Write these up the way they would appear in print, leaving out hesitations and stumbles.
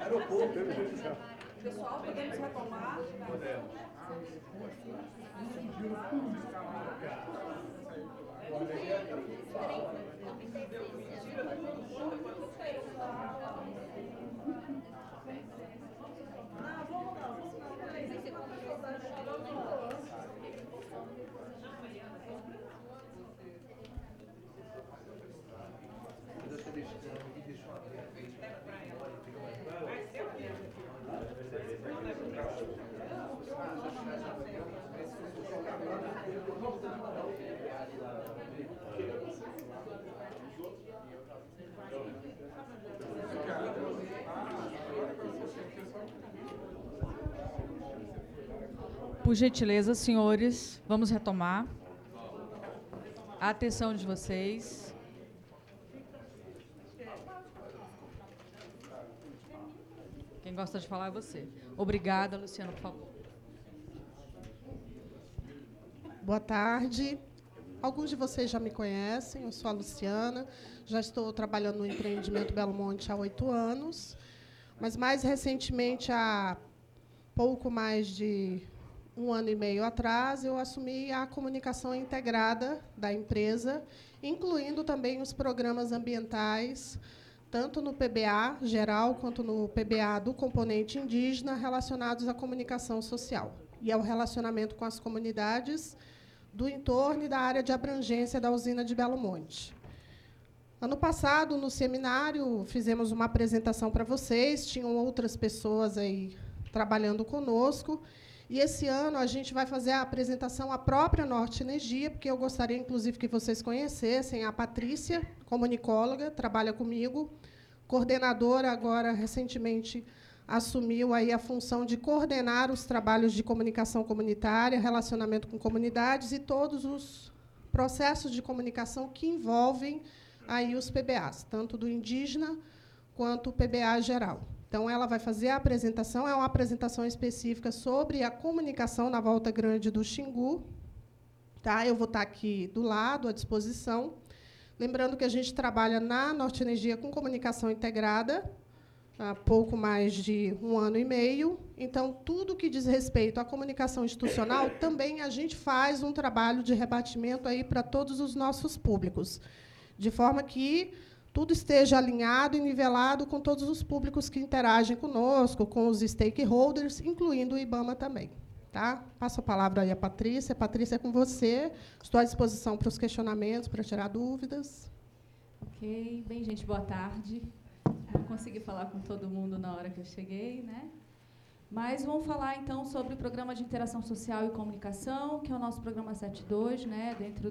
Pessoal, podemos retomar? Por gentileza, senhores, vamos retomar. A atenção de vocês. Quem gosta de falar é você. Obrigada, Luciana, por favor. Boa tarde. Alguns de vocês já me conhecem, eu sou a Luciana, já estou trabalhando no empreendimento Belo Monte há 8 anos, mas, mais recentemente, há pouco mais de 1 ano e meio atrás, eu assumi a comunicação integrada da empresa, incluindo também os programas ambientais, tanto no PBA geral quanto no PBA do componente indígena, relacionados à comunicação social e ao relacionamento com as comunidades do entorno e da área de abrangência da usina de Belo Monte. Ano passado, no seminário, fizemos uma apresentação para vocês, tinham outras pessoas aí trabalhando conosco, e esse ano a gente vai fazer a apresentação à própria Norte Energia, porque eu gostaria, inclusive, que vocês conhecessem a Patrícia, comunicóloga, trabalha comigo, coordenadora, agora, recentemente, assumiu aí a função de coordenar os trabalhos de comunicação comunitária, relacionamento com comunidades e todos os processos de comunicação que envolvem aí os PBAs, tanto do indígena quanto o PBA geral. Então, ela vai fazer a apresentação, é uma apresentação específica sobre a comunicação na Volta Grande do Xingu. Tá? Eu vou estar aqui do lado, à disposição. Lembrando que a gente trabalha na Norte Energia com comunicação integrada, há pouco mais de 1 ano e meio. Então, tudo que diz respeito à comunicação institucional, também a gente faz um trabalho de rebatimento aí para todos os nossos públicos, de forma que tudo esteja alinhado e nivelado com todos os públicos que interagem conosco, com os stakeholders, incluindo o IBAMA também. Tá? Passo a palavra aí à Patrícia. Patrícia, é com você. Estou à disposição para os questionamentos, para tirar dúvidas. Ok. Bem, gente, boa tarde. Não consegui falar com todo mundo na hora que eu cheguei, né? Mas vamos falar, então, sobre o Programa de Interação Social e Comunicação, que é o nosso programa 72, né, dentro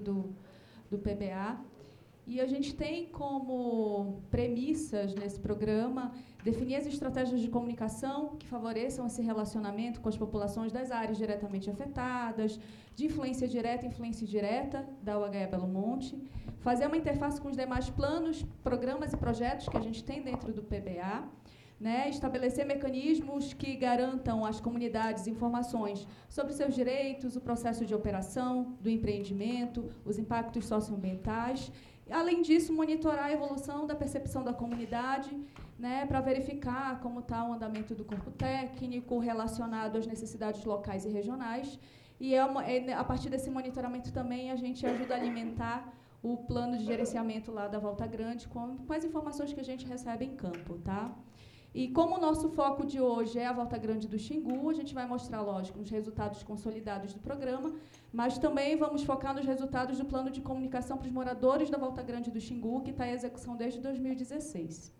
do PBA. E a gente tem como premissas nesse programa definir as estratégias de comunicação que favoreçam esse relacionamento com as populações das áreas diretamente afetadas, de influência direta e influência indireta da UHE Belo Monte, fazer uma interface com os demais planos, programas e projetos que a gente tem dentro do PBA, né, estabelecer mecanismos que garantam às comunidades informações sobre seus direitos, o processo de operação do empreendimento, os impactos socioambientais. Além disso, monitorar a evolução da percepção da comunidade, né, para verificar como está o andamento do corpo técnico relacionado às necessidades locais e regionais. E a partir desse monitoramento também a gente ajuda a alimentar o plano de gerenciamento lá da Volta Grande com as informações que a gente recebe em campo. Tá? E como o nosso foco de hoje é a Volta Grande do Xingu, a gente vai mostrar, lógico, os resultados consolidados do programa, mas também vamos focar nos resultados do plano de comunicação para os moradores da Volta Grande do Xingu, que está em execução desde 2016.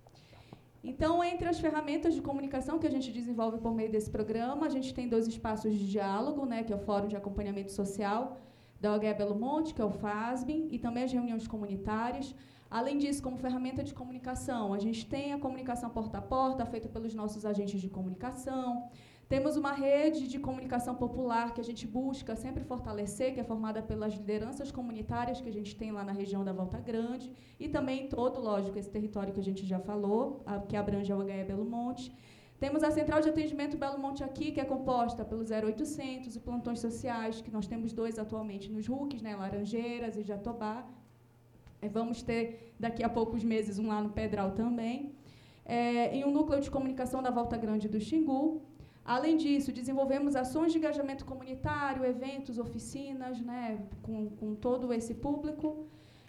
Então, entre as ferramentas de comunicação que a gente desenvolve por meio desse programa, a gente tem 2 espaços de diálogo, né, que é o Fórum de Acompanhamento Social da UHE Belo Monte, que é o FASBIM, e também as reuniões comunitárias. Além disso, como ferramenta de comunicação, a gente tem a comunicação porta a porta, feita pelos nossos agentes de comunicação. Temos uma rede de comunicação popular que a gente busca sempre fortalecer, que é formada pelas lideranças comunitárias que a gente tem lá na região da Volta Grande, e também todo, lógico, esse território que a gente já falou, que abrange a UHE Belo Monte. Temos a Central de Atendimento Belo Monte aqui, que é composta pelo 0800 e plantões sociais, que nós temos 2 atualmente nos RUCs, né, Laranjeiras e Jatobá. Vamos ter, daqui a poucos meses, um lá no Pedral também. em um núcleo de comunicação da Volta Grande do Xingu. Além disso, desenvolvemos ações de engajamento comunitário, eventos, oficinas, né, com todo esse público.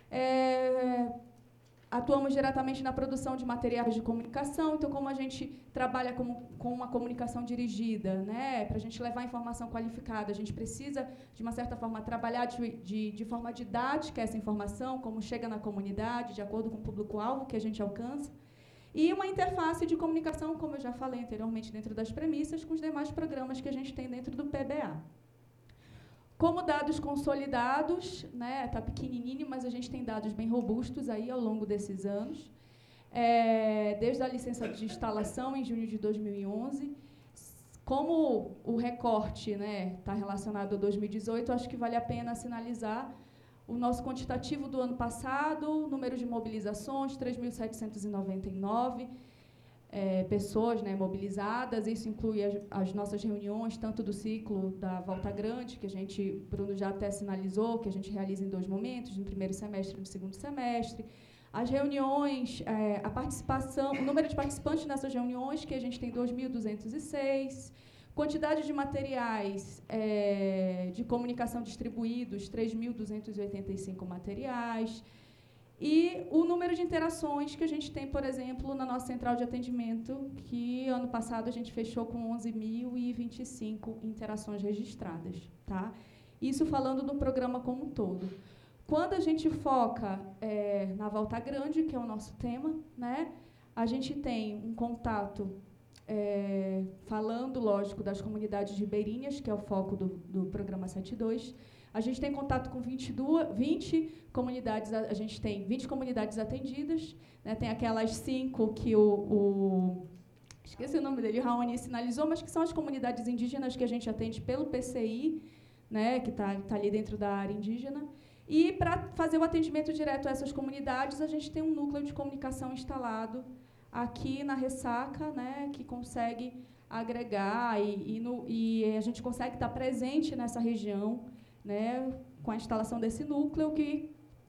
Atuamos diretamente na produção de materiais de comunicação. Então, como a gente trabalha com uma comunicação dirigida, né, para a gente levar informação qualificada, a gente precisa, de uma certa forma, trabalhar de forma didática essa informação, como chega na comunidade, de acordo com o público-alvo que a gente alcança. E uma interface de comunicação, como eu já falei anteriormente, dentro das premissas, com os demais programas que a gente tem dentro do PBA. Como dados consolidados, né, está pequenininho, mas a gente tem dados bem robustos aí ao longo desses anos. Desde a licença de instalação, em junho de 2011. Como o recorte está relacionado a 2018, acho que vale a pena sinalizar o nosso quantitativo do ano passado, número de mobilizações, 3.799 pessoas mobilizadas. Isso inclui as nossas reuniões, tanto do ciclo da Volta Grande, que Bruno já até sinalizou, que a gente realiza em 2 momentos, no primeiro semestre e no segundo semestre. As reuniões, a participação, o número de participantes nessas reuniões, que a gente tem 2.206. Quantidade de materiais de comunicação distribuídos, 3.285 materiais. E o número de interações que a gente tem, por exemplo, na nossa central de atendimento, que ano passado a gente fechou com 11.025 interações registradas. Tá? Isso falando do programa como um todo. Quando a gente foca na Volta Grande, que é o nosso tema, né, a gente tem um contato, falando, lógico, das comunidades ribeirinhas, que é o foco do programa 72. A gente tem contato com 20 comunidades, a gente tem 20 comunidades atendidas, né, tem aquelas 5 que esqueci o nome dele, Raoni sinalizou, mas que são as comunidades indígenas que a gente atende pelo PCI, né, que está ali dentro da área indígena. E, para fazer o atendimento direto a essas comunidades, a gente tem um núcleo de comunicação instalado aqui na Ressaca, né, que consegue agregar e a gente consegue estar presente nessa região, né, com a instalação desse núcleo que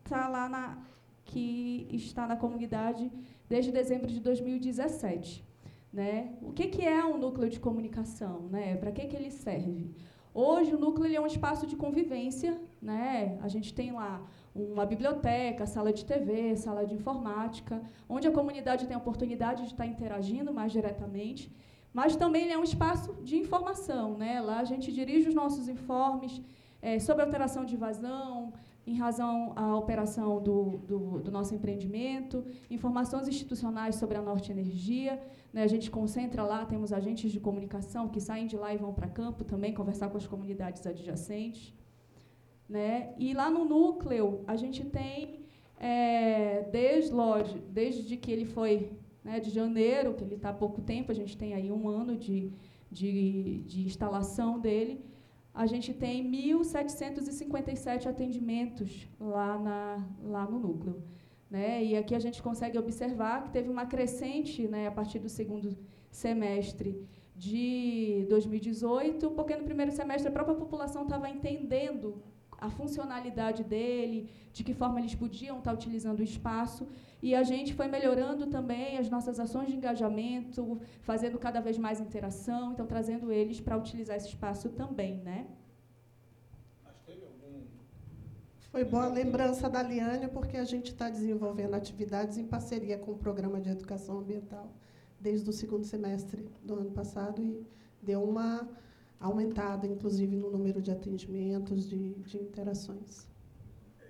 está na comunidade desde dezembro de 2017. Né? O que é um núcleo de comunicação? Né? Para que ele serve? Hoje, o núcleo é um espaço de convivência. Né? A gente tem lá uma biblioteca, sala de TV, sala de informática, onde a comunidade tem a oportunidade de estar interagindo mais diretamente, mas também ele é um espaço de informação. Né? Lá a gente dirige os nossos informes sobre alteração de vazão, em razão à operação do nosso empreendimento, informações institucionais sobre a Norte Energia. Né, a gente concentra lá, temos agentes de comunicação que saem de lá e vão para campo também conversar com as comunidades adjacentes. Né, e lá no núcleo, a gente tem, desde que ele foi, né, de janeiro, que ele está há pouco tempo, a gente tem aí 1 ano de instalação dele, a gente tem 1.757 atendimentos lá no núcleo. Né? E aqui a gente consegue observar que teve uma crescente, né, a partir do segundo semestre de 2018, porque no primeiro semestre a própria população estava entendendo a funcionalidade dele, de que forma eles podiam estar utilizando o espaço, e a gente foi melhorando também as nossas ações de engajamento, fazendo cada vez mais interação, então trazendo eles para utilizar esse espaço também, né? Foi boa a lembrança da Liane, porque a gente está desenvolvendo atividades em parceria com o Programa de Educação Ambiental desde o segundo semestre do ano passado e deu uma aumentada, inclusive, no número de atendimentos, de interações. É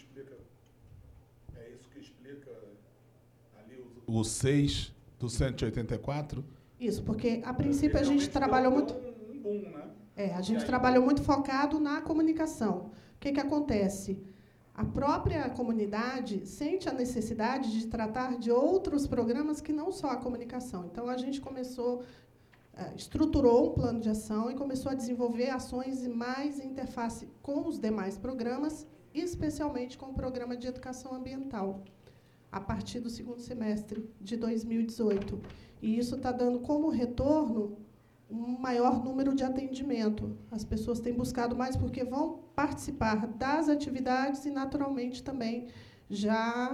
isso que explica ali o 6 do 184? Isso, porque, a princípio, a gente trabalhou muito... Um boom, né? A gente trabalhou muito focado na comunicação. O que acontece? A própria comunidade sente a necessidade de tratar de outros programas que não só a comunicação. Então, a gente estruturou um plano de ação e começou a desenvolver ações e mais interface com os demais programas, especialmente com o Programa de Educação Ambiental, a partir do segundo semestre de 2018. E isso está dando como retorno um maior número de atendimento. As pessoas têm buscado mais porque vão participar das atividades e, naturalmente, também já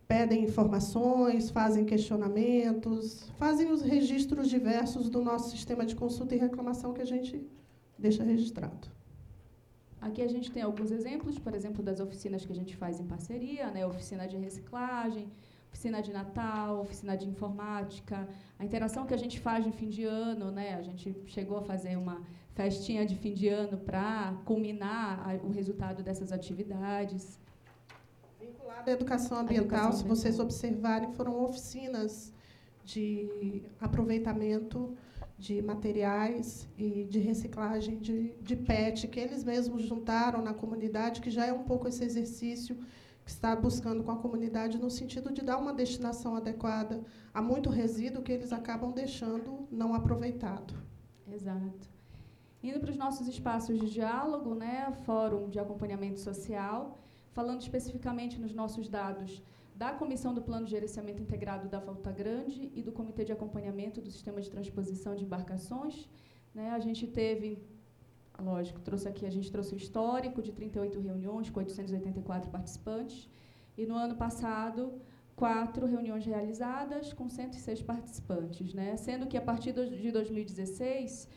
pedem informações, fazem questionamentos, fazem os registros diversos do nosso sistema de consulta e reclamação que a gente deixa registrado. Aqui a gente tem alguns exemplos, por exemplo, das oficinas que a gente faz em parceria, né? Oficina de reciclagem, oficina de Natal, oficina de informática, a interação que a gente faz de fim de ano, né? A gente chegou a fazer uma festinha de fim de ano para culminar o resultado dessas atividades. Vinculado à educação ambiental, se vocês observarem, foram oficinas de aproveitamento de materiais e de reciclagem de PET, que eles mesmos juntaram na comunidade, que já é um pouco esse exercício que está buscando com a comunidade no sentido de dar uma destinação adequada a muito resíduo que eles acabam deixando não aproveitado. Exato. Indo para os nossos espaços de diálogo, né, Fórum de Acompanhamento Social, falando especificamente nos nossos dados da Comissão do Plano de Gerenciamento Integrado da Volta Grande e do Comitê de Acompanhamento do Sistema de Transposição de Embarcações, né, a gente teve, lógico, a gente trouxe o histórico de 38 reuniões com 884 participantes, e no ano passado, 4 reuniões realizadas com 106 participantes, né, sendo que a partir de 2016,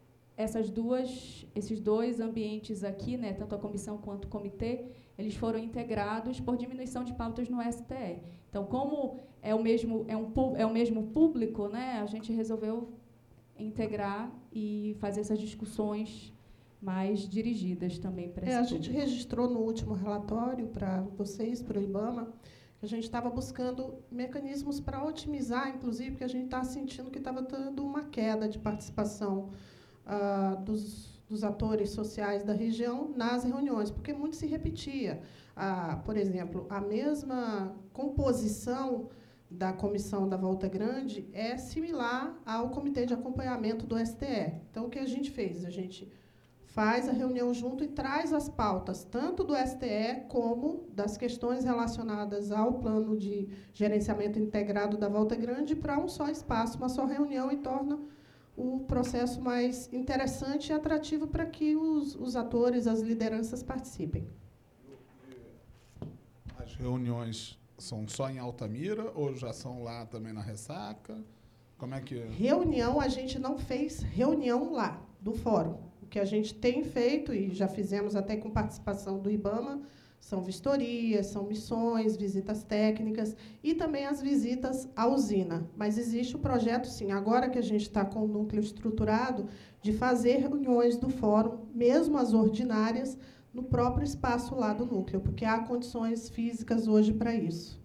esses dois ambientes aqui, né, tanto a comissão quanto o comitê, eles foram integrados por diminuição de pautas no STE. Então, como é o mesmo público, né, a gente resolveu integrar e fazer essas discussões mais dirigidas também para esse A público. gente registrou no último relatório para vocês, para o IBAMA, que a gente estava buscando mecanismos para otimizar, inclusive, porque a gente está sentindo que estava tendo uma queda de participação dos atores sociais da região nas reuniões, porque muito se repetia. Por exemplo, a mesma composição da comissão da Volta Grande é similar ao comitê de acompanhamento do STE. Então, o que a gente fez? A gente faz a reunião junto e traz as pautas, tanto do STE como das questões relacionadas ao plano de gerenciamento integrado da Volta Grande, para um só espaço, uma só reunião, e torna o processo mais interessante e atrativo para que os atores, as lideranças participem. As reuniões são só em Altamira ou já são lá também na Ressaca? Como é que... Reunião, a gente não fez reunião lá, do fórum. O que a gente tem feito, e já fizemos até com participação do IBAMA, são vistorias, são missões, visitas técnicas e também as visitas à usina. Mas existe o projeto, sim, agora que a gente está com o núcleo estruturado, de fazer reuniões do fórum, mesmo as ordinárias, no próprio espaço lá do núcleo, porque há condições físicas hoje para isso.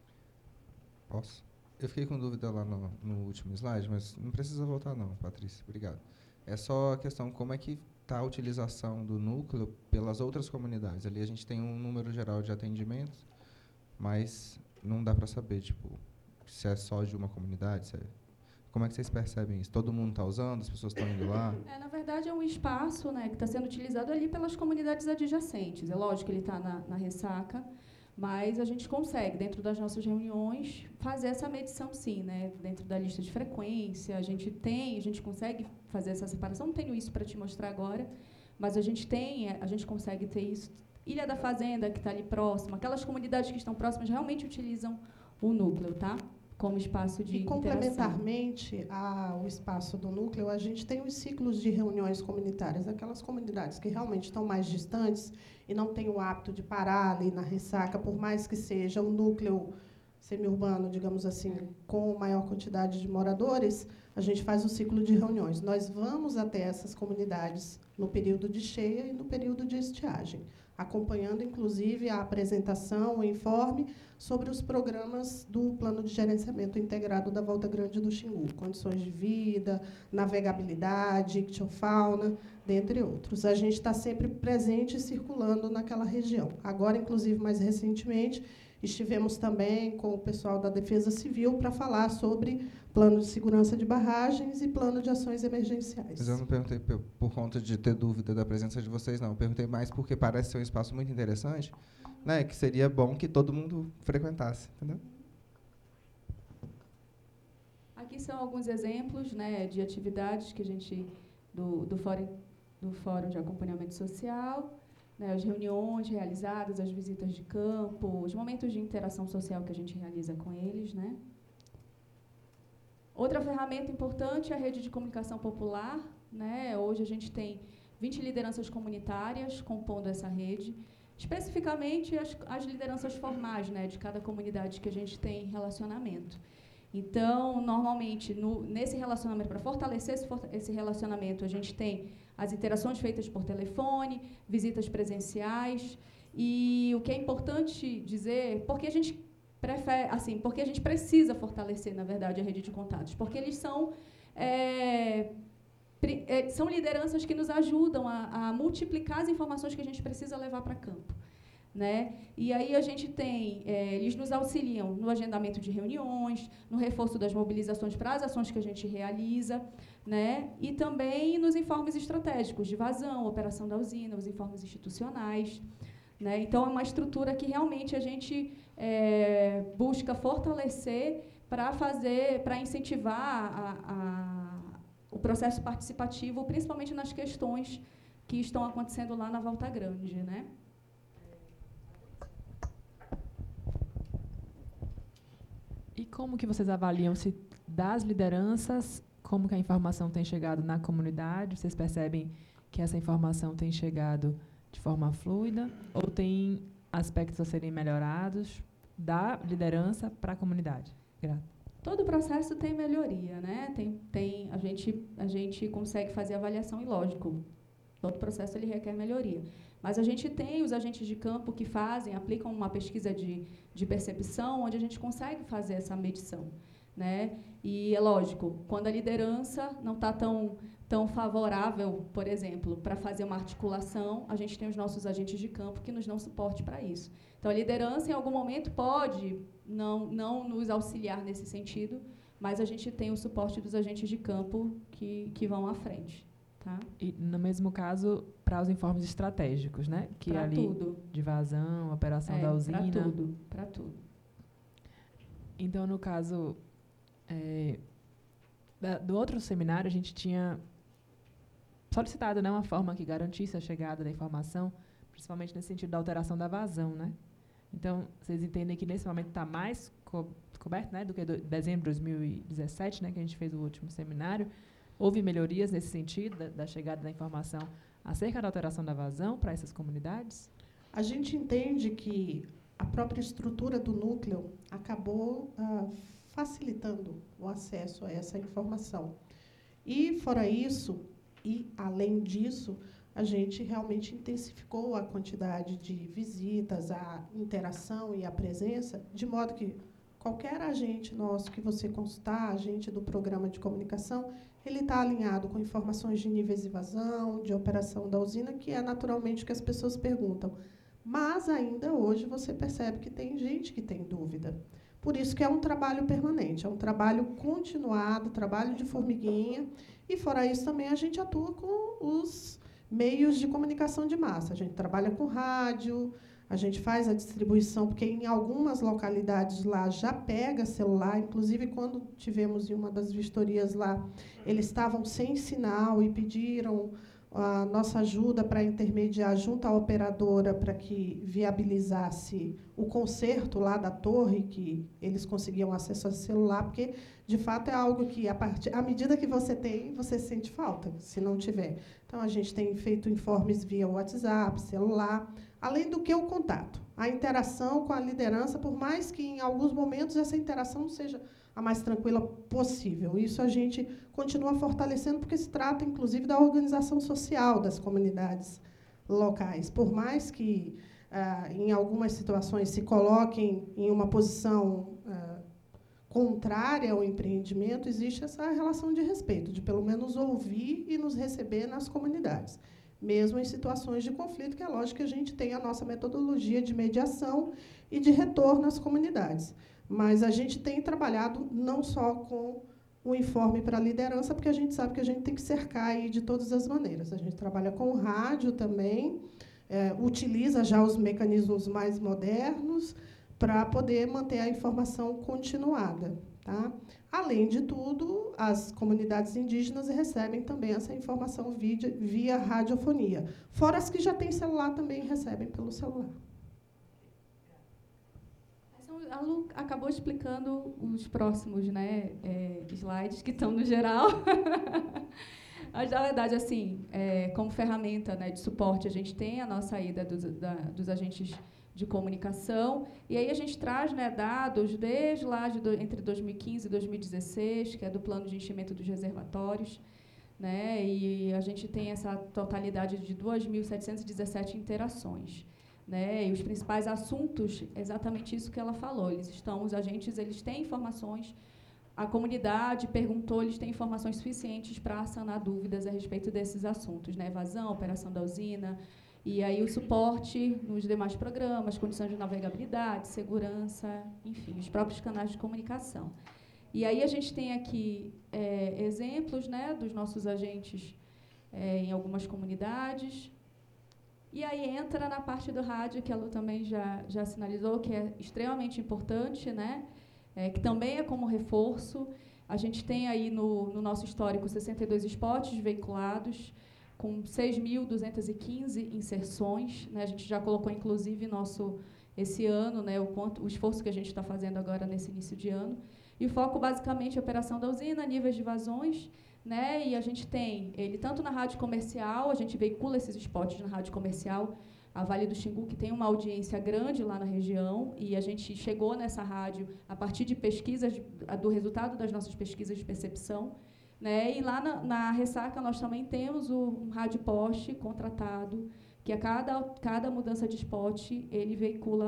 Posso? Eu fiquei com dúvida lá no último slide, mas não precisa voltar não, Patrícia. Obrigado. É só a questão como é que está a utilização do núcleo pelas outras comunidades. Ali a gente tem um número geral de atendimentos, mas não dá para saber, tipo, se é só de uma comunidade. Como é que vocês percebem isso? Todo mundo está usando? As pessoas estão indo lá? Na verdade, é um espaço, né, que está sendo utilizado ali pelas comunidades adjacentes. É lógico que ele está na Ressaca, mas a gente consegue, dentro das nossas reuniões, fazer essa medição, sim, né? Dentro da lista de frequência, a gente consegue fazer essa separação. Não tenho isso para te mostrar agora, mas a gente consegue ter isso. Ilha da Fazenda, que está ali próxima, aquelas comunidades que estão próximas realmente utilizam o núcleo, tá? Como espaço de interação. Complementarmente ao espaço do núcleo, a gente tem os ciclos de reuniões comunitárias. Aquelas comunidades que realmente estão mais distantes e não têm o hábito de parar ali na Ressaca, por mais que seja um núcleo semi-urbano, digamos assim, com maior quantidade de moradores, a gente faz o ciclo de reuniões. Nós vamos até essas comunidades no período de cheia e no período de estiagem, acompanhando, inclusive, a apresentação, o informe sobre os programas do Plano de Gerenciamento Integrado da Volta Grande do Xingu, condições de vida, navegabilidade, ictiofauna, dentre outros. A gente está sempre presente e circulando naquela região. Agora, inclusive, mais recentemente, estivemos também com o pessoal da Defesa Civil para falar sobre plano de segurança de barragens e plano de ações emergenciais. Mas eu não perguntei por conta de ter dúvida da presença de vocês, não. Eu perguntei mais porque parece ser um espaço muito interessante, né, que seria bom que todo mundo frequentasse, entendeu? Aqui são alguns exemplos, né, de atividades que a gente do Fórum de Acompanhamento Social, né, as reuniões realizadas, as visitas de campo, os momentos de interação social que a gente realiza com eles, né? Outra ferramenta importante é a rede de comunicação popular, né? Hoje a gente tem 20 lideranças comunitárias compondo essa rede, especificamente as lideranças formais, né, de cada comunidade que a gente tem relacionamento. Então, normalmente, nesse relacionamento, para fortalecer esse relacionamento, a gente tem as interações feitas por telefone, visitas presenciais, e o que é importante dizer, porque a gente prefere, assim, porque a gente precisa fortalecer, na verdade, a rede de contatos, porque eles são lideranças que nos ajudam a multiplicar as informações que a gente precisa levar para campo, né? E aí a gente tem, eles nos auxiliam no agendamento de reuniões, no reforço das mobilizações para as ações que a gente realiza, né? E também nos informes estratégicos de vazão, operação da usina, os informes institucionais, né? Então, é uma estrutura que realmente a gente busca fortalecer para incentivar o processo participativo, principalmente nas questões que estão acontecendo lá na Volta Grande, né? E como que vocês avaliam se das lideranças, como que a informação tem chegado na comunidade? Vocês percebem que essa informação tem chegado de forma fluida ou tem aspectos a serem melhorados da liderança para a comunidade? Grata. Todo o processo tem melhoria, né? A gente consegue fazer avaliação e, lógico, todo processo ele requer melhoria. Mas a gente tem os agentes de campo que aplicam uma pesquisa de percepção, onde a gente consegue fazer essa medição, né? E é lógico, quando a liderança não está tão favorável, por exemplo, para fazer uma articulação, a gente tem os nossos agentes de campo que nos dão suporte para isso. Então, a liderança, em algum momento, pode não nos auxiliar nesse sentido, mas a gente tem o suporte dos agentes de campo que vão à frente. Tá? E, no mesmo caso, para os informes estratégicos, né? Que pra ali tudo. De vazão, operação da usina. Para tudo. Então, no caso do outro seminário, a gente tinha solicitado, né, uma forma que garantisse a chegada da informação, principalmente nesse sentido da alteração da vazão, né? Então, vocês entendem que nesse momento está mais coberto, né, do que dezembro de 2017, né, que a gente fez o último seminário. Houve melhorias nesse sentido da chegada da informação acerca da alteração da vazão para essas comunidades? A gente entende que a própria estrutura do núcleo acabou facilitando o acesso a essa informação. E, fora isso, e além disso, a gente realmente intensificou a quantidade de visitas, a interação e a presença, de modo que qualquer agente nosso que você consultar, agente do programa de comunicação, ele está alinhado com informações de níveis de vazão, de operação da usina, que é naturalmente o que as pessoas perguntam. Mas, ainda hoje, você percebe que tem gente que tem dúvida. Por isso que é um trabalho permanente, é um trabalho continuado, trabalho de formiguinha. E, fora isso, também a gente atua com os meios de comunicação de massa. A gente trabalha com rádio, a gente faz a distribuição, porque em algumas localidades lá já pega celular. Inclusive, quando tivemos em uma das vistorias lá, eles estavam sem sinal e pediram a nossa ajuda para intermediar junto à operadora para que viabilizasse o conserto lá da torre, que eles conseguiam acesso ao celular, porque, de fato, é algo que, à medida que você tem, você sente falta, se não tiver. Então, a gente tem feito informes via WhatsApp, celular, além do que o contato. A interação com a liderança, por mais que, em alguns momentos, essa interação não seja a mais tranquila possível. Isso a gente continua fortalecendo, porque se trata, inclusive, da organização social das comunidades locais. Por mais que, em algumas situações, se coloquem em uma posição contrária ao empreendimento, existe essa relação de respeito, de, pelo menos, ouvir e nos receber nas comunidades. Mesmo em situações de conflito, que é lógico que a gente tem a nossa metodologia de mediação e de retorno às comunidades. Mas a gente tem trabalhado não só com o informe para a liderança, porque a gente sabe que a gente tem que cercar aí de todas as maneiras. A gente trabalha com rádio também, utiliza já os mecanismos mais modernos para poder manter a informação continuada. Tá? Além de tudo, as comunidades indígenas recebem também essa informação via radiofonia. Fora as que já têm celular, também recebem pelo celular. A Lu acabou explicando os próximos, né, slides, que estão no geral. Mas, na verdade, assim, como ferramenta, né, de suporte, a gente tem a nossa ida dos agentes de comunicação, e aí a gente traz, né, dados desde lá entre 2015 e 2016, que é do plano de enchimento dos reservatórios, né, e a gente tem essa totalidade de 2.717 interações. Né, e os principais assuntos, exatamente isso que ela falou. Os agentes eles têm informações, a comunidade perguntou, eles têm informações suficientes para sanar dúvidas a respeito desses assuntos, né, evasão, operação da usina, e aí o suporte nos demais programas, condições de navegabilidade, segurança, enfim, os próprios canais de comunicação. E aí a gente tem aqui exemplos, né, dos nossos agentes em algumas comunidades. E aí entra na parte do rádio, que a Lu também já sinalizou, que é extremamente importante, né? Que também é como reforço. A gente tem aí no nosso histórico 62 spots veiculados, com 6.215 inserções. Né? A gente já colocou, inclusive, esse ano, né, o esforço que a gente está fazendo agora nesse início de ano. E o foco, basicamente, é a operação da usina, níveis de vazões, né? E a gente tem ele tanto na rádio comercial, a gente veicula esses spots na rádio comercial, a Vale do Xingu, que tem uma audiência grande lá na região, e a gente chegou nessa rádio a partir de pesquisas, do resultado das nossas pesquisas de percepção. Né? E lá na Ressaca nós também temos um rádio poste contratado, que a cada mudança de spot ele veicula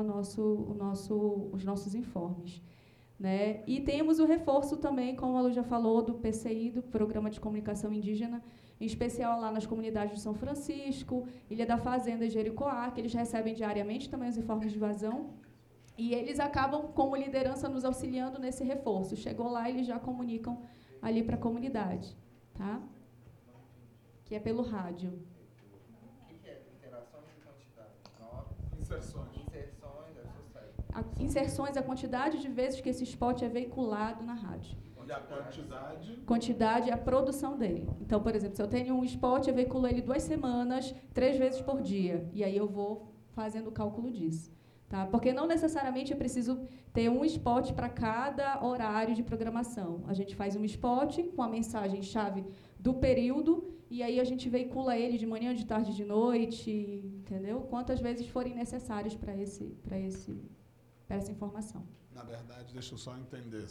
os nossos informes. Né? E temos o reforço também, como a Lu já falou, do PCI, do Programa de Comunicação Indígena, em especial lá nas comunidades de São Francisco, Ilha da Fazenda e Jericoá, que eles recebem diariamente também os informes de vazão, e eles acabam, como liderança, nos auxiliando nesse reforço. Chegou lá, eles já comunicam ali para a comunidade, tá? Que é pelo rádio. O que é interações e quantidade? Inserções. Inserções, a quantidade de vezes que esse spot é veiculado na rádio. E a quantidade? Quantidade é a produção dele. Então, por exemplo, se eu tenho um spot, eu veiculo ele 2 semanas, 3 vezes por dia. E aí eu vou fazendo o cálculo disso. Tá? Porque não necessariamente é preciso ter um spot para cada horário de programação. A gente faz um spot com a mensagem-chave do período e aí a gente veicula ele de manhã, de tarde, de noite, entendeu? Quantas vezes forem necessárias para essa informação. Na verdade, deixa eu só entender.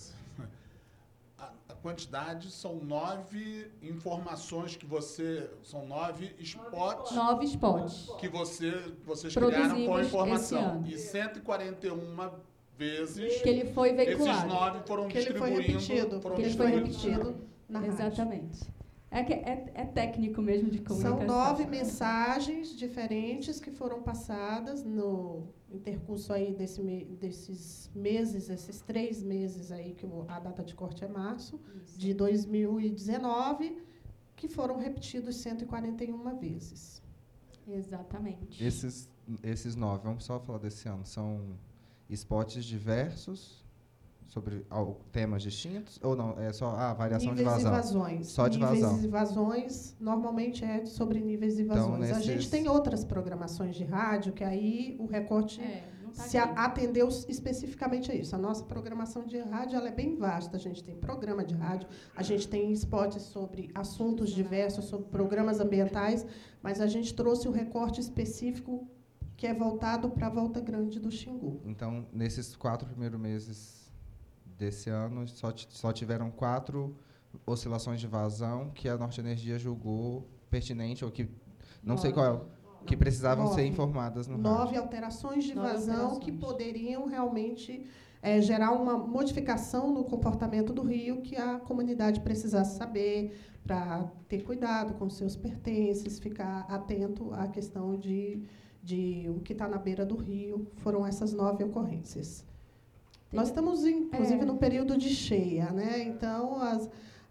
A quantidade são 9 informações que são 9 spots. 9 spots. Que vocês criaram com a informação. E 141 vezes que ele foi veiculado. Esses 9 foram distribuindo. Que ele foi repetido na rádio. Exatamente. É técnico mesmo de comunicação. São 9 mensagens diferentes que foram passadas no intercurso aí desses meses, esses 3 meses aí, que a data de corte é março, isso, de 2019, que foram repetidos 141 vezes. Exatamente. Esses 9, vamos só falar desse ano, são spots diversos sobre temas distintos? Ou não? É só variação de vazão? Níveis e vazões. Só de vazão. Níveis e vazões, normalmente é sobre níveis e vazões. Então, a gente tem outras programações de rádio, que aí o recorte se atendeu especificamente a isso. A nossa programação de rádio ela é bem vasta. A gente tem programa de rádio, a gente tem spots sobre assuntos diversos, sobre programas ambientais, mas a gente trouxe o recorte específico que é voltado para a Volta Grande do Xingu. Então, nesses 4 primeiros meses desse ano, só tiveram 4 oscilações de vazão que a Norte Energia julgou pertinente, ou que, não sei qual é, que precisavam ser informadas no rádio. 9 alterações de vazão que poderiam realmente gerar uma modificação no comportamento do rio que a comunidade precisasse saber, para ter cuidado com seus pertences, ficar atento à questão de o que está na beira do rio. Foram essas 9 ocorrências. Nós estamos, inclusive, no período de cheia, né? Então,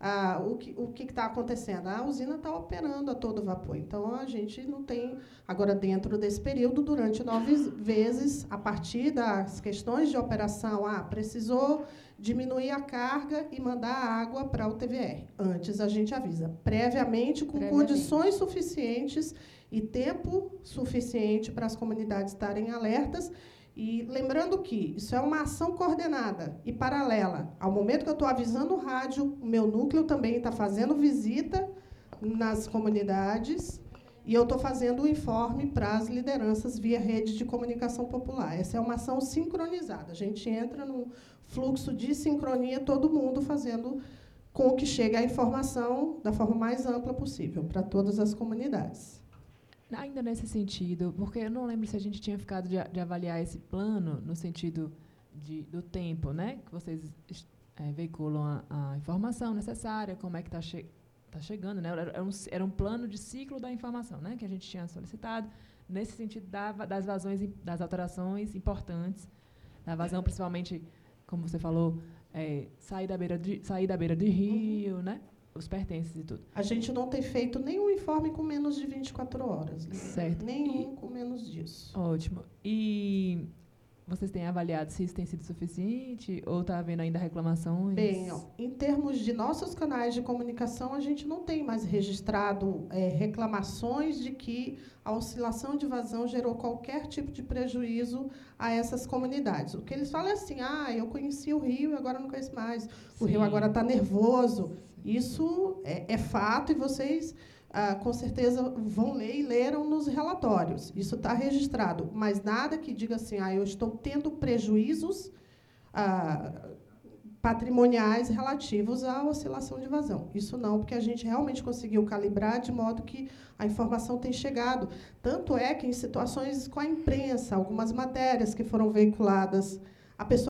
o que está acontecendo? A usina está operando a todo vapor. Então, a gente não tem... Agora, dentro desse período, durante 9 vezes, a partir das questões de operação, precisou diminuir a carga e mandar a água para o TVR. Antes, a gente avisa, previamente, com condições suficientes e tempo suficiente para as comunidades estarem alertas. E lembrando que isso é uma ação coordenada e paralela. Ao momento que eu estou avisando o rádio, o meu núcleo também está fazendo visita nas comunidades e eu estou fazendo o informe para as lideranças via rede de comunicação popular. Essa é uma ação sincronizada. A gente entra num fluxo de sincronia, todo mundo fazendo com que chegue a informação da forma mais ampla possível para todas as comunidades. Ainda nesse sentido, porque eu não lembro se a gente tinha ficado de avaliar esse plano no sentido do tempo, né? Que vocês veiculam a informação necessária, como é que está chegando, né? Era um plano de ciclo da informação, né? Que a gente tinha solicitado, nesse sentido das vazões, das alterações importantes, da vazão, principalmente, como você falou, sair da beira de rio, né? Os pertences e tudo. A gente não tem feito nenhum informe com menos de 24 horas. Certo. Nenhum com menos disso. Ótimo. E vocês têm avaliado se isso tem sido suficiente ou está havendo ainda reclamações? Bem, em termos de nossos canais de comunicação, a gente não tem mais registrado reclamações de que a oscilação de vazão gerou qualquer tipo de prejuízo a essas comunidades. O que eles falam é assim, eu conheci o rio e agora não conheço mais. O rio agora está nervoso. Isso é fato e vocês, com certeza, vão ler e leram nos relatórios. Isso está registrado, mas nada que diga assim, eu estou tendo prejuízos patrimoniais relativos à oscilação de vazão. Isso não, porque a gente realmente conseguiu calibrar de modo que a informação tem chegado. Tanto é que, em situações com a imprensa, algumas matérias que foram veiculadas, a pessoa